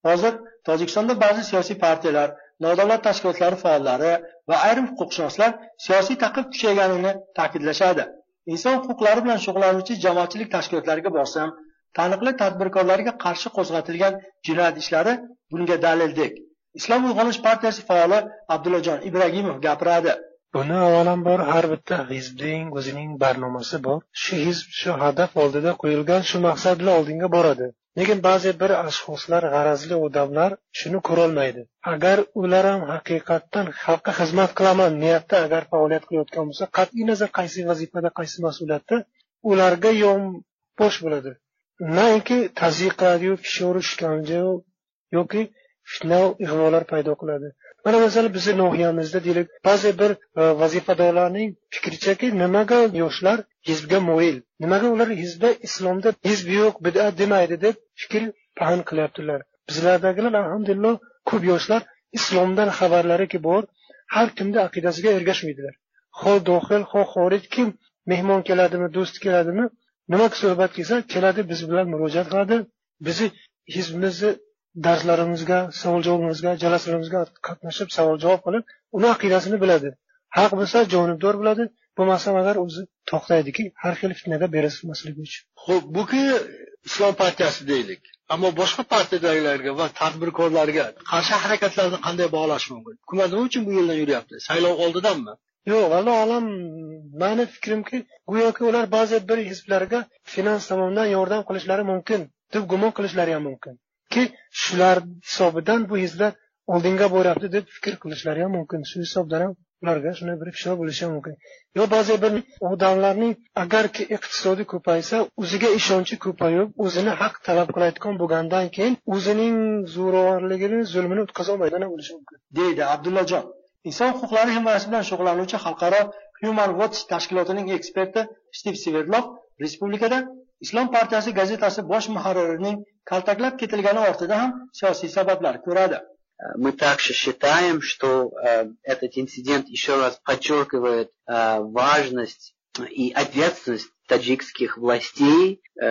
Hozir Tojikistonda ba'zi siyosiy partiyalar, nodavlat tashkilotlari faollari va ayrim huquqshunoslar siyosiy ta'qib kuchayganini ta'kidlashadi. Inson huquqlari bilan shug'ullanuvchi jamoatchilik tashkilotlariga bosim, taniqli tadbirkorlarga qarshi qo'zg'atilgan jinoyat ishlari bunga dalildek. Islom Uyg'onish partiyasi faoli Abdullajon Ibragimov gapiradi. Buni avvalambor har bitta hizbning o'zining barnomasi bor. Shu hizb shu hadaf oldida qo'yilgan shu maqsad bilan oldinga boradi. Lekin ba'zi bir ashxoslar, g'arazli odamlar shuni ko'rolmaydi. Agar ular ham haqiqatdan xalqqa xizmat qilaman niyatda agar faoliyat qilayotgan bo'lsa, qat'iy nazar qaysi vazifada, qaysi mas'uliyatda ularga bosh bo'ladi. Naiki tazyiq qiladi, kishi urishganja yoki fitna ig'volar paydo qiladi. Mana masalan bizning nohiyamizda deylik, ba'zi bir vazifadorlarning fikrichaki nimaga yoshlar hizbga mo'yil, nimaga ular hizbda islomda hizb yo'q, bid'at demaydi deb fikr fahm qilyaptilar. Bizlardagilar alhamdulillah ko'p yoshlar islomdan xabarlariki bor, har kimda aqidasiga ergashmaydilar. Xoh dohil, xoh xorij kim mehmon keladimi, do'st keladimi, nima suhbat kelsa keladi, biz bilan murojaat qiladi, bizni hizbimizni darslarimizga, savol-javobimizga, jalaslarimizga qatnashib, savol-javob qilib, uni aqidasini biladi. Haq bo'lsa jonibdor bo'ladi, bo'lmasa agar o'zi to'xtaydiki, har xil fitnaga berilmasligi uchun. Xo'p, bu-ki Islom partiyasi deylik. Ammo boshqa partiyadagilarga va tadbirkorlarga qarshi harakatlarni qanday bog'lash mumkin? Hukumat nima uchun bu yo'ldan yuryapti? Saylov oldidanmi? Yo'q, vallohu alam, meni fikrimki, go'yoki ular ba'zi bir hizblarga finans tomonidan yordam qilishlari mumkin, deb gumon qilishlari ham mumkin. Ki shular hisobidan bu hizblar oldinga boryapti deb fikr qilishlari ham mumkin. Shu hisobdan ham ularga shunday bir ishlar bo'lishi mumkin. Yo ba'zi bir odamlarning agarki iqtisodiy ko'paysa, o'ziga ishonchi ko'payib, o'zini haq talab qilayotgan bo'lgandan keyin o'zining zo'ravonligini, zulmini o'tkaza olmaydigan bo'lishi mumkin, deydi Abdullajon. Inson huquqlari himoyasi bilan shug'ullanuvchi xalqaro Human Watch tashkilotining eksperti Steve Sverdlov respublikada Islom partiyasi gazetasi bosh muharririning kaltaklab ketilgani ortida ham siyosiy sabablar ko'radi. Мы также считаем, что этот инцидент еще раз подчеркивает важность и ответственность таджикских властей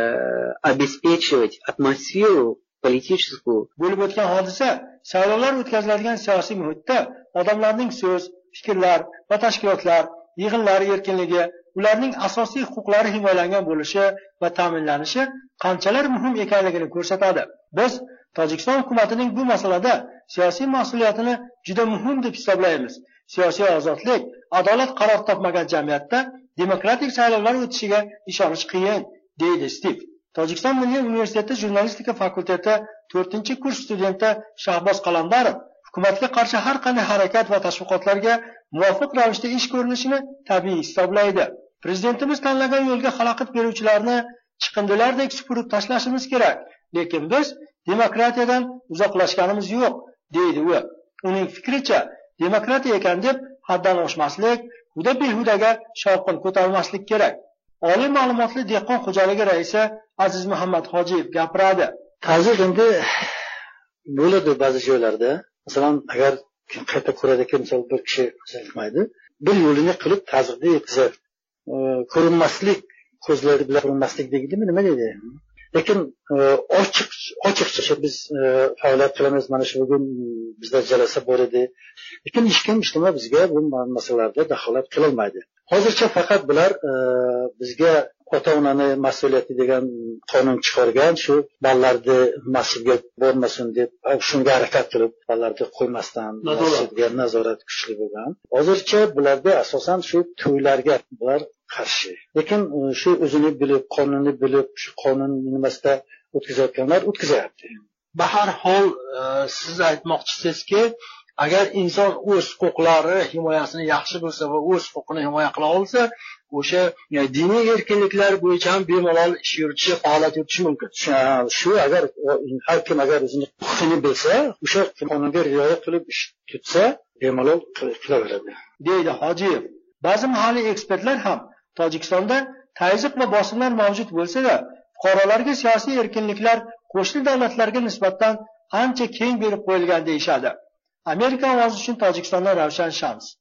обеспечивать атмосферу политическую. Bo'lib o'tgan hodisa saylovlar o'tkaziladigan siyosiy muhitda odamlarning so'z, fikrlar va tashkilotlar yig'inlari erkinligi, ularning asosiy huquqlari himoyalangan bo'lishi va ta'minlanishi qanchalar muhim ekanligini ko'rsatadi. Biz Tojikiston hukumatining bu masalada siyosiy mas'uliyatini juda muhim deb hisoblaymiz. Siyosiy ozodlik, adolat qaror topmagan jamiyatda demokratik saylovlar o'tishiga ishonish qiyin, deydi Steve. Tojikiston Milliy universiteti jurnalistika fakulteti 4-kurs studenti Shahboz Qalamdarov hukumatga qarshi har qanday harakat va tashviqotlarga muvofiq ravishda ish ko'rinishini tabiiy hisoblaydi. Prezidentimiz tanlagan yo'lga xalaqit beruvchilarni chiqindilardek supurib tashlashimiz kerak, lekin biz demokratiyadan uzoqlashganimiz yo'q, deydi u. Uning fikricha, demokratiya ekan deb haddan oshmaslik, huda behudaga shovqin ko'tarmaslik kerak. Oliy ma'lumotli dehqon xo'jaligi raisi Aziz Muhammad Hojiyev gapiradi. Ta'zir endi bo'ladi ba'zi joylarda. Masalan, agar qayta ko'radiki, misol bir kishi aytmaydi, bir yo'lini qilib ta'zirda yetkazadi. Ko'rinmaslik, ko'zlari bilan ko'rinmaslik deydimi, nima deydi? Lekin ochiqcha biz faoliyat qilamiz, mana shu bugun bizda jalasa bor edi. Lekin hech kim ijtimoiy bizga bu masalalarda daxolat qilolmaydi. Hozircha faqat bular bizga ota-onani mas'uliyati degan qonun chiqargan, shu bolalarni masjidga bormasin deb shunga harakat qilib, bolalarni qo'ymasdan masjidga nazorat kuchli bo'lgan. Hozircha bularda asosan shu to'ylarga bular qarshi. Lekin shu o'zini bilib, qonunni bilib, shu qonun nimasida o'tkazayotganlar o'tkazyapti. Bahar hol siz aytmoqchisizki, agar inson o'z huquqlari himoyasini yaxshi bilsa va o'z huquqini himoya qila olsa, o'sha diniy erkinliklar bo'yicha ham bemalol ish yuritishi, faoliyat yuritishi mumkin. Shu agar har kim agar o'zini huquqini bilsa, o'sha qonunga rioya qilib ish tutsa, bemalol qilaveradi, deydi Hojiyev. Ba'zi mahalliy ekspertlar ham Tojikistonda tazyiq va bosimlar mavjud bo'lsa-da, fuqarolarga siyosiy erkinliklar qo'shni davlatlarga nisbatan ancha keng berib qo'yilgan deyishadi. Amerika ovozi uchun Tojikistondan Ravshan Shams.